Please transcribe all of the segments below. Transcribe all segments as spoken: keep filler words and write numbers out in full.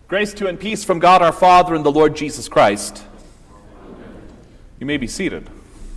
Grace to and peace from God our Father and the Lord Jesus Christ. You may be seated.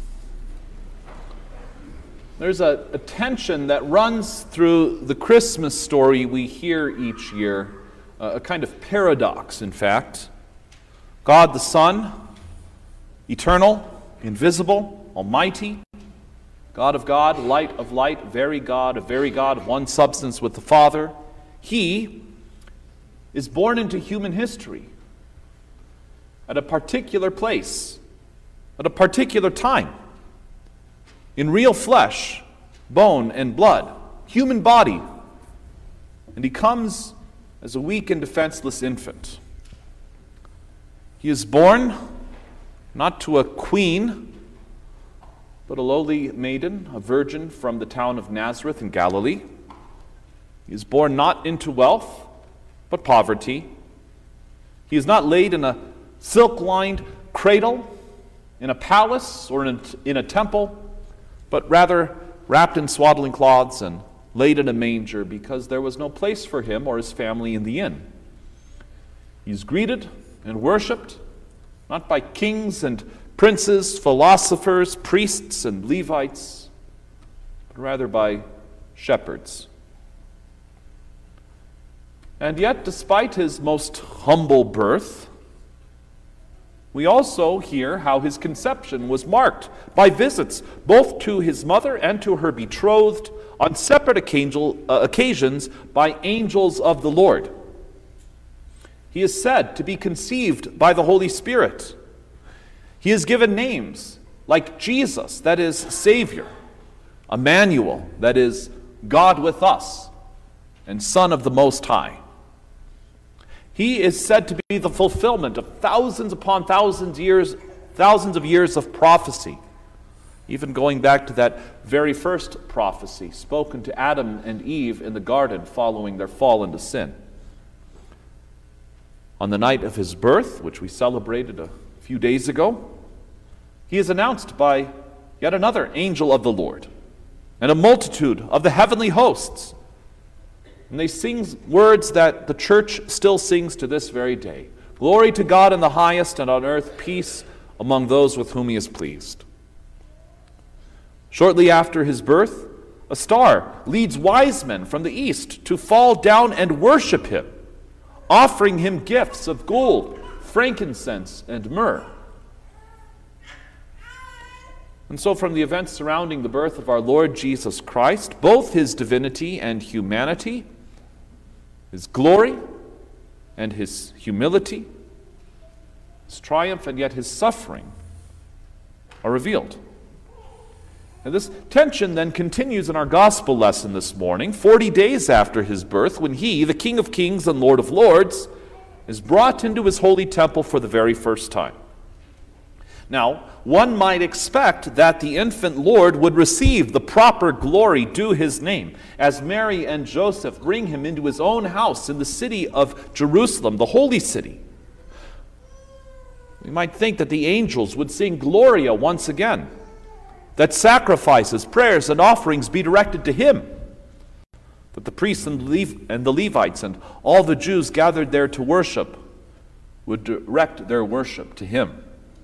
There's a, a tension that runs through the Christmas story we hear each year, uh, a kind of paradox, in fact. God the Son, eternal, invisible, almighty, God of God, light of light, very God, a very God, one substance with the Father. He is born into human history at a particular place, at a particular time, in real flesh, bone and blood, human body. And he comes as a weak and defenseless infant. He is born not to a queen, but a lowly maiden, a virgin from the town of Nazareth in Galilee. He is born not into wealth, but poverty. He is not laid in a silk-lined cradle, in a palace or in a, in a temple, but rather wrapped in swaddling cloths and laid in a manger, because there was no place for him or his family in the inn. He is greeted and worshipped, not by kings and princes, philosophers, priests, and Levites, but rather by shepherds. And yet, despite his most humble birth, we also hear how his conception was marked by visits both to his mother and to her betrothed on separate occasions by angels of the Lord. He is said to be conceived by the Holy Spirit. He is given names like Jesus, that is Savior, Emmanuel, that is God with us, and Son of the Most High. He is said to be the fulfillment of thousands upon thousands years, thousands of years of prophecy, even going back to that very first prophecy spoken to Adam and Eve in the garden following their fall into sin. On the night of his birth, which we celebrated a few days ago, he is announced by yet another angel of the Lord and a multitude of the heavenly hosts. And they sing words that the church still sings to this very day. Glory to God in the highest, and on earth peace among those with whom he is pleased. Shortly after his birth, a star leads wise men from the east to fall down and worship him, offering him gifts of gold, frankincense, and myrrh. And so from the events surrounding the birth of our Lord Jesus Christ, both his divinity and humanity, his glory and his humility, his triumph and yet his suffering are revealed. And this tension then continues in our gospel lesson this morning, forty days after his birth, when he, the King of Kings and Lord of Lords, is brought into his holy temple for the very first time. Now, one might expect that the infant Lord would receive the proper glory due his name, as Mary and Joseph bring him into his own house in the city of Jerusalem, the holy city. We might think that the angels would sing Gloria once again, that sacrifices, prayers, and offerings be directed to him, that the priests and the Levites and all the Jews gathered there to worship would direct their worship to him.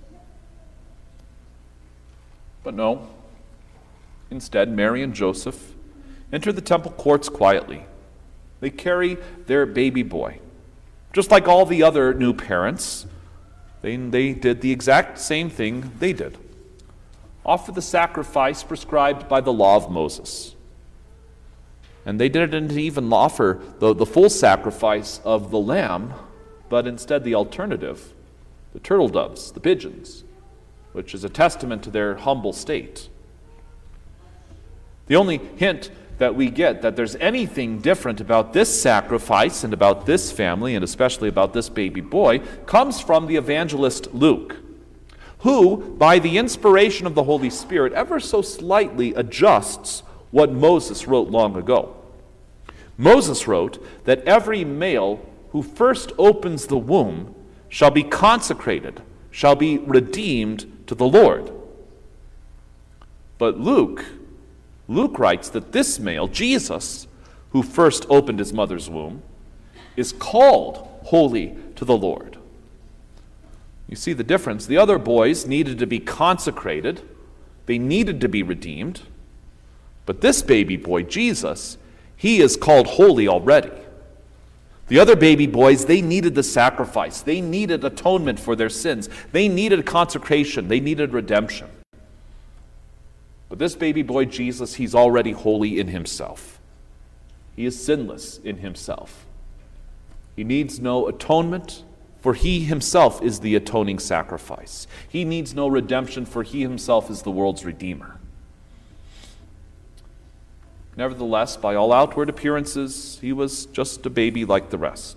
But no, instead, Mary and Joseph enter the temple courts quietly. They carry their baby boy. Just like all the other new parents, they, they did the exact same thing they did. Offer the sacrifice prescribed by the law of Moses. And they didn't even offer the, the full sacrifice of the lamb, but instead the alternative, the turtle doves, the pigeons, which is a testament to their humble state. The only hint that we get that there's anything different about this sacrifice and about this family, and especially about this baby boy, comes from the evangelist Luke, who, by the inspiration of the Holy Spirit, ever so slightly adjusts what Moses wrote long ago. Moses wrote that every male who first opens the womb shall be consecrated, shall be redeemed to the Lord. But Luke, Luke writes that this male, Jesus, who first opened his mother's womb, is called holy to the Lord. You see the difference. The other boys needed to be consecrated. They needed to be redeemed. But this baby boy, Jesus, he is called holy already. The other baby boys, they needed the sacrifice. They needed atonement for their sins. They needed consecration. They needed redemption. But this baby boy, Jesus, he's already holy in himself. He is sinless in himself. He needs no atonement, for he himself is the atoning sacrifice. He needs no redemption, for he himself is the world's redeemer. Nevertheless, by all outward appearances, he was just a baby like the rest.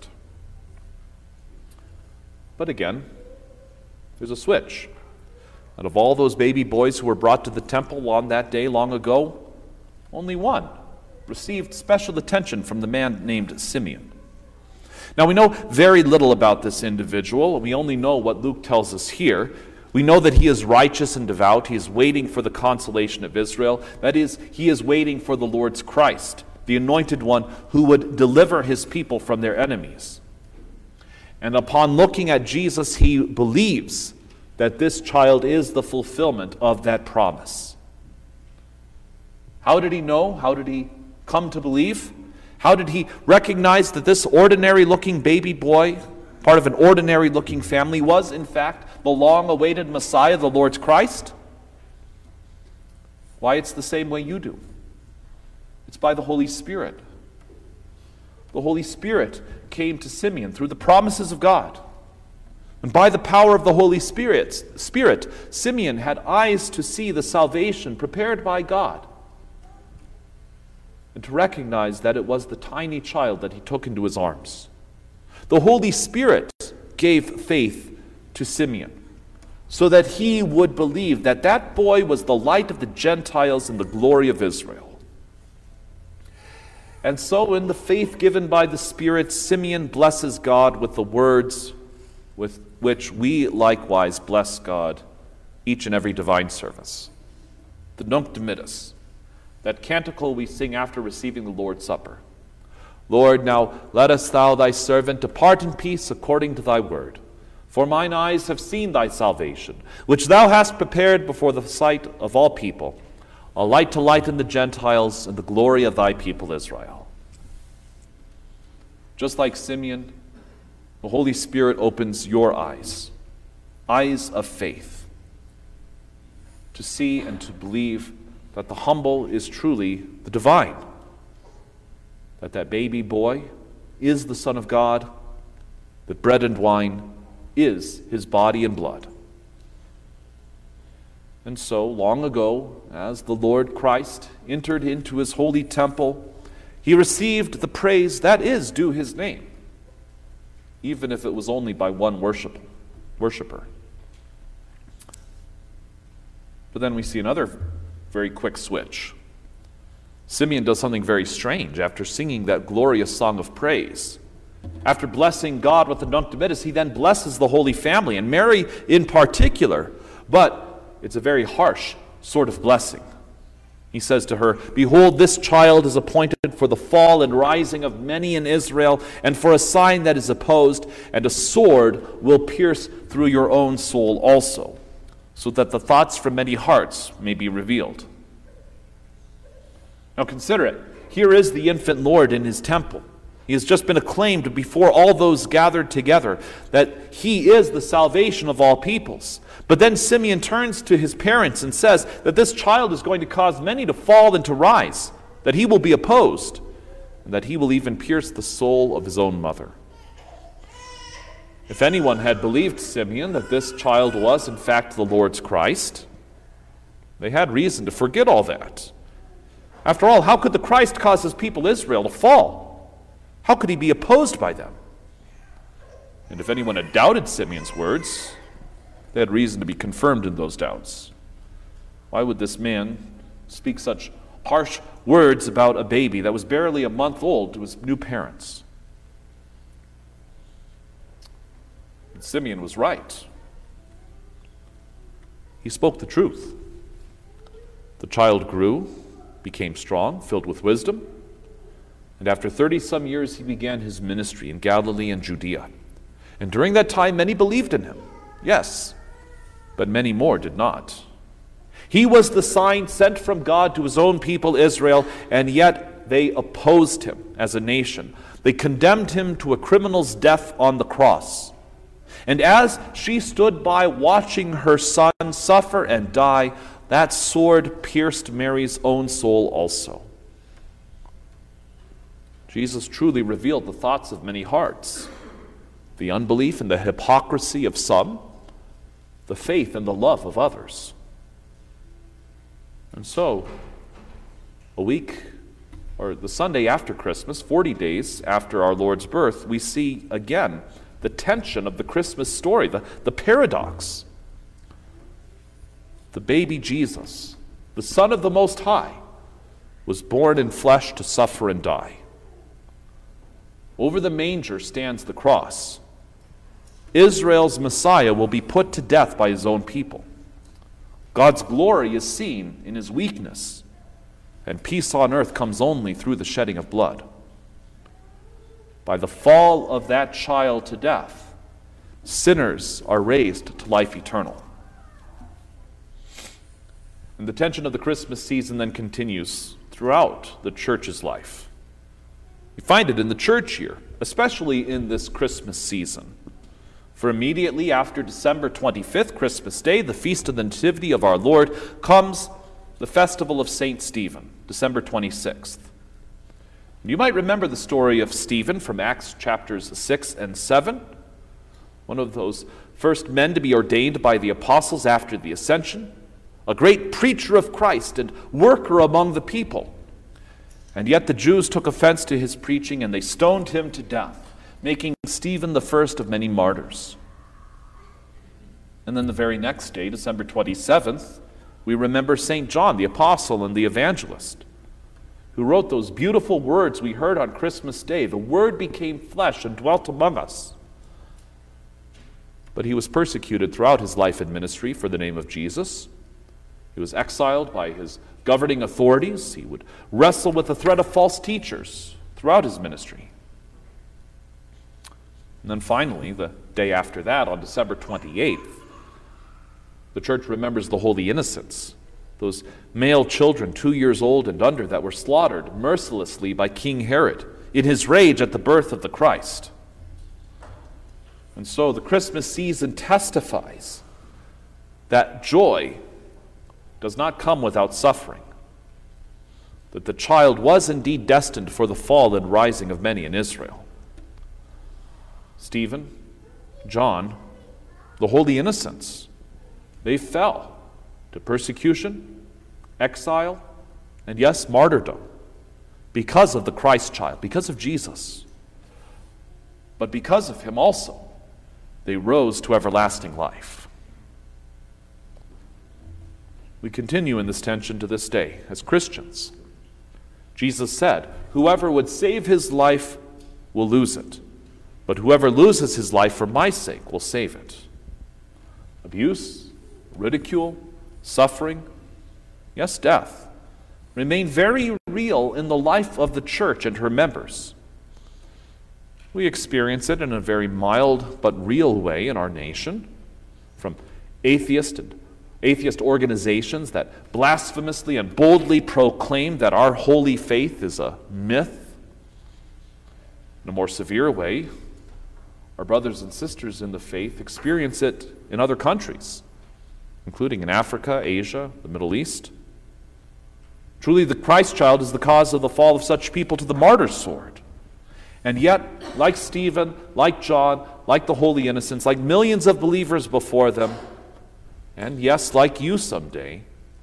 But again, there's a switch. Out of all those baby boys who were brought to the temple on that day long ago, only one received special attention from the man named Simeon. Now, we know very little about this individual. We only know what Luke tells us here. We know that he is righteous and devout. He is waiting for the consolation of Israel. That is, he is waiting for the Lord's Christ, the anointed one who would deliver his people from their enemies. And upon looking at Jesus, he believes that this child is the fulfillment of that promise. How did he know? How did he come to believe? How did he recognize that this ordinary-looking baby boy, part of an ordinary-looking family, was, in fact, the long-awaited Messiah, the Lord's Christ? Why, it's the same way you do. It's by the Holy Spirit. The Holy Spirit came to Simeon through the promises of God. And by the power of the Holy Spirit, Spirit, Simeon had eyes to see the salvation prepared by God, and to recognize that it was the tiny child that he took into his arms. The Holy Spirit gave faith to Simeon so that he would believe that that boy was the light of the Gentiles and the glory of Israel. And so in the faith given by the Spirit, Simeon blesses God with the words with which we likewise bless God each and every divine service. The Nunc Dimittis, that canticle we sing after receiving the Lord's Supper. Lord, now lettest thou thy servant depart in peace according to thy word. For mine eyes have seen thy salvation, which thou hast prepared before the sight of all people, a light to lighten the Gentiles and the glory of thy people Israel. Just like Simeon, the Holy Spirit opens your eyes, eyes of faith, to see and to believe that the humble is truly the divine, that that baby boy is the Son of God, that bread and wine is his body and blood. And so, long ago, as the Lord Christ entered into his holy temple, he received the praise that is due his name, even if it was only by one worship, worshiper. But then we see another very quick switch. Simeon does something very strange after singing that glorious song of praise. After blessing God with the Nunc Dimittis, he then blesses the Holy Family, and Mary in particular, but it's a very harsh sort of blessing. He says to her, "Behold, this child is appointed for the fall and rising of many in Israel, and for a sign that is opposed, and a sword will pierce through your own soul also, so that the thoughts from many hearts may be revealed." Now consider it. Here is the infant Lord in his temple. He has just been acclaimed before all those gathered together that he is the salvation of all peoples. But then Simeon turns to his parents and says that this child is going to cause many to fall and to rise, that he will be opposed, and that he will even pierce the soul of his own mother. If anyone had believed Simeon that this child was in fact the Lord's Christ, they had reason to forget all that. After all, how could the Christ cause his people Israel to fall? How could he be opposed by them? And if anyone had doubted Simeon's words, they had reason to be confirmed in those doubts. Why would this man speak such harsh words about a baby that was barely a month old to his new parents? And Simeon was right. He spoke the truth. The child grew, became strong, filled with wisdom, and after thirty some years he began his ministry in Galilee and Judea. And during that time, many believed in him. Yes, but many more did not. He was the sign sent from God to his own people, Israel, and yet they opposed him as a nation. They condemned him to a criminal's death on the cross. And as she stood by watching her son suffer and die, that sword pierced Mary's own soul also. Jesus truly revealed the thoughts of many hearts, the unbelief and the hypocrisy of some, the faith and the love of others. And so, a week, or the Sunday after Christmas, forty days after our Lord's birth, we see again the tension of the Christmas story, the, the paradox. The baby Jesus, the Son of the Most High, was born in flesh to suffer and die. Over the manger stands the cross. Israel's Messiah will be put to death by his own people. God's glory is seen in his weakness, and peace on earth comes only through the shedding of blood. By the fall of that child to death, sinners are raised to life eternal. And the tension of the Christmas season then continues throughout the church's life. We find it in the church year, especially in this Christmas season. For immediately after December twenty-fifth, Christmas Day, the Feast of the Nativity of our Lord, comes the festival of Saint Stephen, December twenty-sixth. You might remember the story of Stephen from Acts chapters six and seven, one of those first men to be ordained by the apostles after the ascension, a great preacher of Christ and worker among the people. And yet the Jews took offense to his preaching, and they stoned him to death, making Stephen the first of many martyrs. And then the very next day, December twenty-seventh, we remember Saint John, the apostle and the evangelist, who wrote those beautiful words we heard on Christmas Day. The Word became flesh and dwelt among us. But he was persecuted throughout his life and ministry for the name of Jesus. He was exiled by his governing authorities. He would wrestle with the threat of false teachers throughout his ministry. And then finally, the day after that, on December twenty-eighth, the church remembers the Holy Innocents, those male children two years old and under that were slaughtered mercilessly by King Herod in his rage at the birth of the Christ. And so the Christmas season testifies that joy does not come without suffering, that the child was indeed destined for the fall and rising of many in Israel. Stephen, John, the holy innocents, they fell to persecution, exile, and yes, martyrdom because of the Christ child, because of Jesus. But because of him also, they rose to everlasting life. We continue in this tension to this day as Christians. Jesus said, "Whoever would save his life will lose it, but whoever loses his life for my sake will save it." Abuse, ridicule, suffering, yes, death, remain very real in the life of the church and her members. We experience it in a very mild but real way in our nation, from atheist and atheist organizations that blasphemously and boldly proclaim that our holy faith is a myth. In a more severe way, our brothers and sisters in the faith experience it in other countries, including in Africa, Asia, the Middle East. Truly, the Christ child is the cause of the fall of such people to the martyr's sword. And yet, like Stephen, like John, like the holy innocents, like millions of believers before them, and yes, like you someday,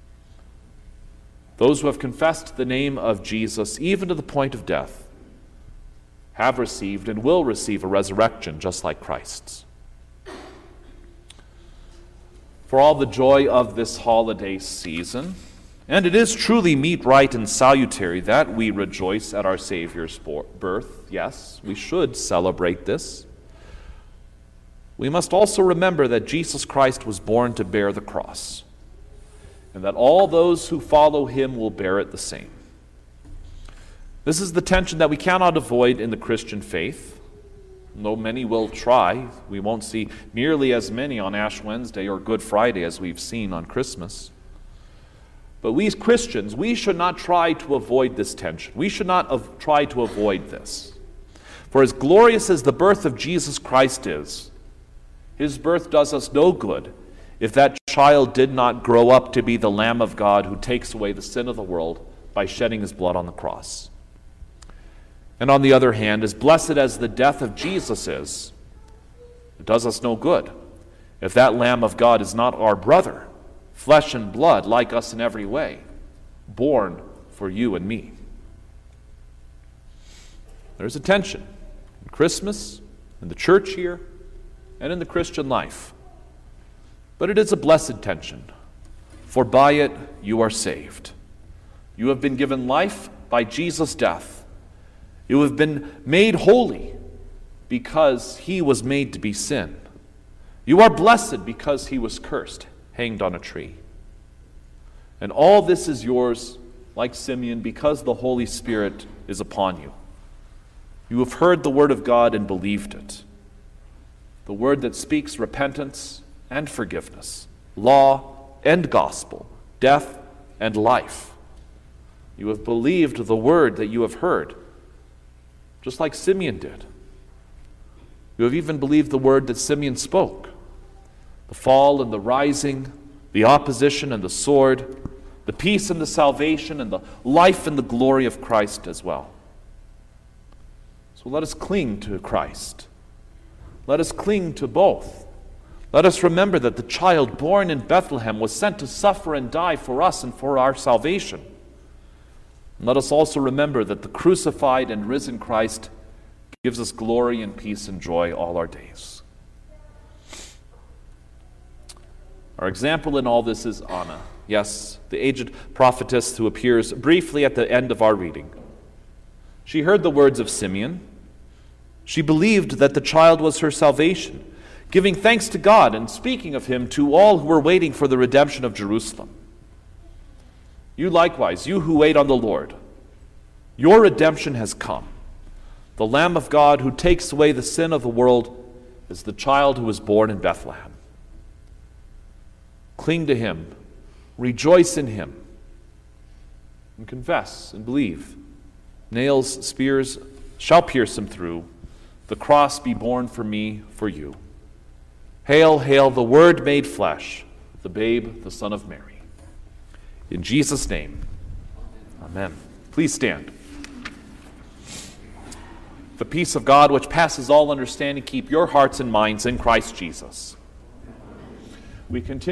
those who have confessed the name of Jesus, even to the point of death, have received and will receive a resurrection just like Christ's. For all the joy of this holiday season, and it is truly meet, right, and salutary that we rejoice at our Savior's birth. Yes, we should celebrate this. We must also remember that Jesus Christ was born to bear the cross, and that all those who follow him will bear it the same. This is the tension that we cannot avoid in the Christian faith. though many will try. We won't see nearly as many on Ash Wednesday or Good Friday as we've seen on Christmas. But we as Christians, we should not try to avoid this tension. We should not av- try to avoid this. For as glorious as the birth of Jesus Christ is, his birth does us no good if that child did not grow up to be the Lamb of God who takes away the sin of the world by shedding his blood on the cross. And on the other hand, as blessed as the death of Jesus is, it does us no good if that Lamb of God is not our brother, flesh and blood, like us in every way, born for you and me. There's a tension in Christmas, in the church here, and in the Christian life. But it is a blessed tension, for by it you are saved. You have been given life by Jesus' death. You have been made holy because he was made to be sin. You are blessed because he was cursed, hanged on a tree. And all this is yours, like Simeon, because the Holy Spirit is upon you. You have heard the word of God and believed it, the word that speaks repentance and forgiveness, law and gospel, death and life. You have believed the word that you have heard, just like Simeon did. You have even believed the word that Simeon spoke, the fall and the rising, the opposition and the sword, the peace and the salvation, and the life and the glory of Christ as well. So let us cling to Christ. Let us cling to both. Let us remember that the child born in Bethlehem was sent to suffer and die for us and for our salvation. And let us also remember that the crucified and risen Christ gives us glory and peace and joy all our days. Our example in all this is Anna. Yes, the aged prophetess who appears briefly at the end of our reading. She heard the words of Simeon. She believed that the child was her salvation, giving thanks to God and speaking of him to all who were waiting for the redemption of Jerusalem. You likewise, you who wait on the Lord, your redemption has come. The Lamb of God who takes away the sin of the world is the child who was born in Bethlehem. Cling to him, rejoice in him, and confess and believe. Nails, spears shall pierce him through. The cross be borne for me, for you. Hail, hail, the Word made flesh, the babe, the Son of Mary. In Jesus' name, amen. Please stand. The peace of God, which passes all understanding, keep your hearts and minds in Christ Jesus. We continue.